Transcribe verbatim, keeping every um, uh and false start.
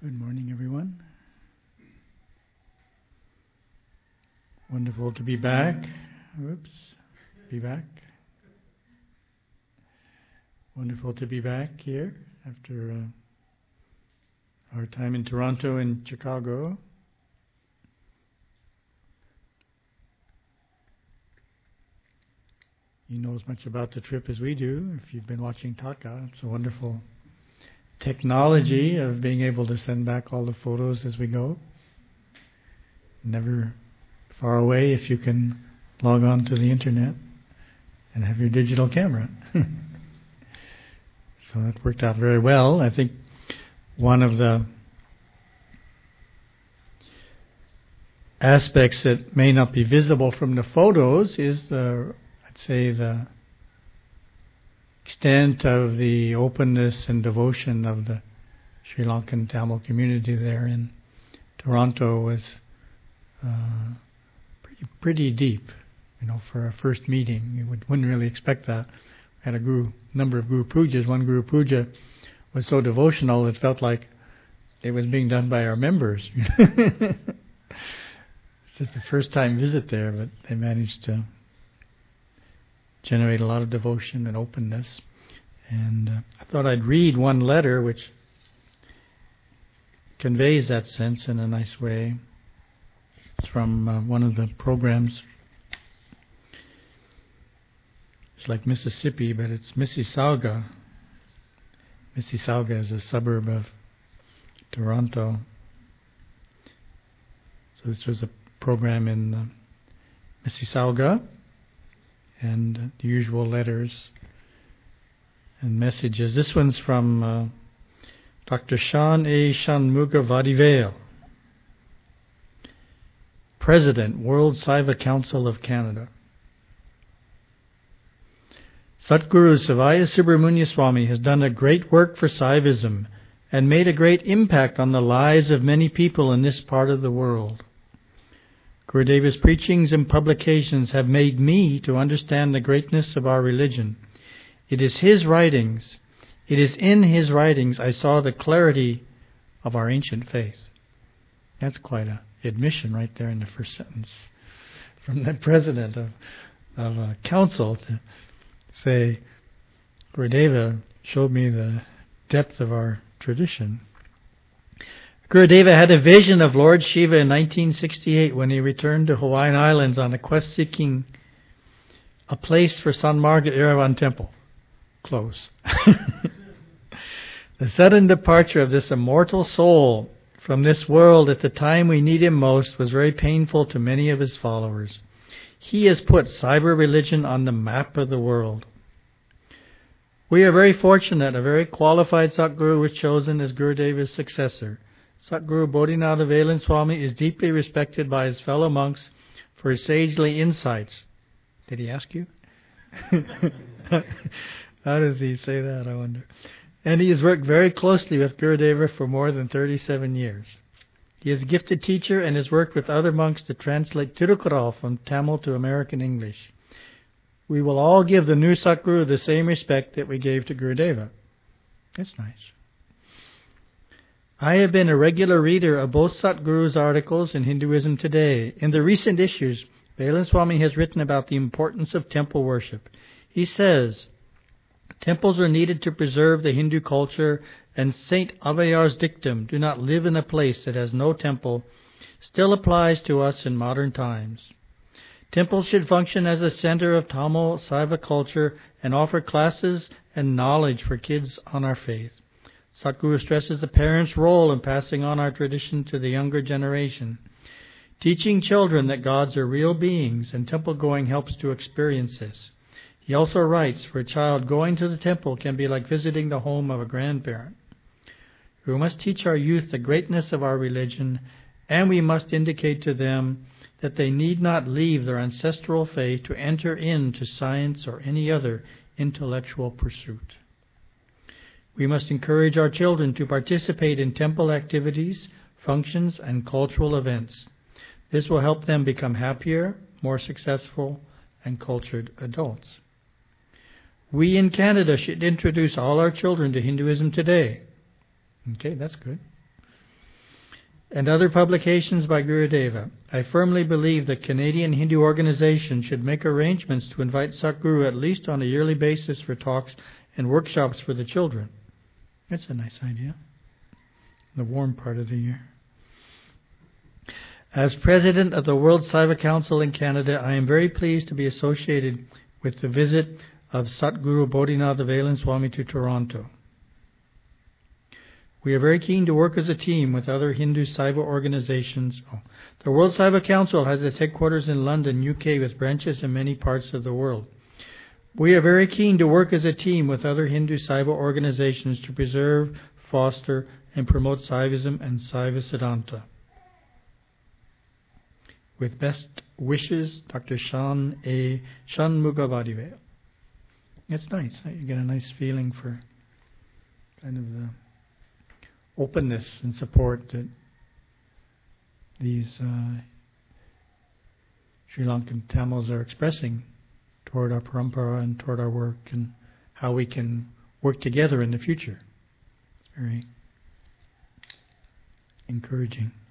Good morning, everyone. Wonderful to be back. Whoops, be back. Wonderful to be back here after uh, our time in Toronto and Chicago. You know as much about the trip as we do if you've been watching Taka. It's a wonderful technology of being able to send back all the photos as we go. Never far away if you can log on to the internet and have your digital camera. So that worked out very well. I think one of the aspects that may not be visible from the photos is the, I'd say, the extent of the openness and devotion of the Sri Lankan Tamil community there in Toronto was uh, pretty, pretty deep. You know, for a first meeting, you would, wouldn't really expect that. We had a guru, number of Guru Pujas. One Guru Puja was so devotional it felt like it was being done by our members. It's just a first time visit there, but they managed to generate a lot of devotion and openness. And uh, I thought I'd read one letter which conveys that sense in a nice way. It's from uh, one of the programs. It's like Mississippi, but it's Mississauga. Mississauga is a suburb of Toronto. So this was a program in uh, Mississauga. And the usual letters and messages. This one's from uh, Doctor Sean A. Shanmuga Vadivel, President, World Saiva Council of Canada. Satguru Savaya Subramanya Swami has done a great work for Saivism and made a great impact on the lives of many people in this part of the world. Gurudeva's preachings and publications have made me to understand the greatness of our religion. It is his writings, it is in his writings I saw the clarity of our ancient faith. That's quite an admission right there in the first sentence from the president of, of a council to say, Gurudeva showed me the depth of our tradition. Gurudeva had a vision of Lord Shiva in nineteen sixty-eight when he returned to Hawaiian Islands on a quest seeking a place for San Marga Iravan Temple. Close. The sudden departure of this immortal soul from this world at the time we need him most was very painful to many of his followers. He has put Saiva religion on the map of the world. We are very fortunate a very qualified Satguru was chosen as Gurudeva's successor. Satguru Bodhinatha Velan Swami is deeply respected by his fellow monks for his sagely insights. Did he ask you? How does he say that, I wonder? And he has worked very closely with Gurudeva for more than thirty-seven years. He is a gifted teacher and has worked with other monks to translate Tirukkural from Tamil to American English. We will all give the new Satguru the same respect that we gave to Gurudeva. That's nice. I have been a regular reader of both Satguru's articles in Hinduism Today. In the recent issues, Velan Swami has written about the importance of temple worship. He says, temples are needed to preserve the Hindu culture, and Saint Avayar's dictum, do not live in a place that has no temple, still applies to us in modern times. Temples should function as a center of Tamil Saiva culture and offer classes and knowledge for kids on our faith. Satguru stresses the parents' role in passing on our tradition to the younger generation. Teaching children that gods are real beings and temple going helps to experience this. He also writes, for a child, going to the temple can be like visiting the home of a grandparent. We must teach our youth the greatness of our religion, and we must indicate to them that they need not leave their ancestral faith to enter into science or any other intellectual pursuit. We must encourage our children to participate in temple activities, functions, and cultural events. This will help them become happier, more successful, and cultured adults. We in Canada should introduce all our children to Hinduism Today. Okay, that's good. and other publications by Gurudeva. I firmly believe that Canadian Hindu organizations should make arrangements to invite Satguru at least on a yearly basis for talks and workshops for the children. That's a nice idea. The warm part of the year. As president of the World Saiva Council in Canada, I am very pleased to be associated with the visit of Satguru Bodhinatha Velan Swami to Toronto. We are very keen to work as a team with other Hindu Saiva organizations. Oh. The World Saiva Council has its headquarters in London, U K, with branches in many parts of the world. We are very keen to work as a team with other Hindu Saiva organizations to preserve, foster, and promote Saivism and Saiva Siddhanta. With best wishes, Doctor Shan A. Shanmugavadivel. It's nice. You get a nice feeling for kind of the openness and support that these uh, Sri Lankan Tamils are expressing toward our parampara and toward our work and how we can work together in the future. It's very encouraging.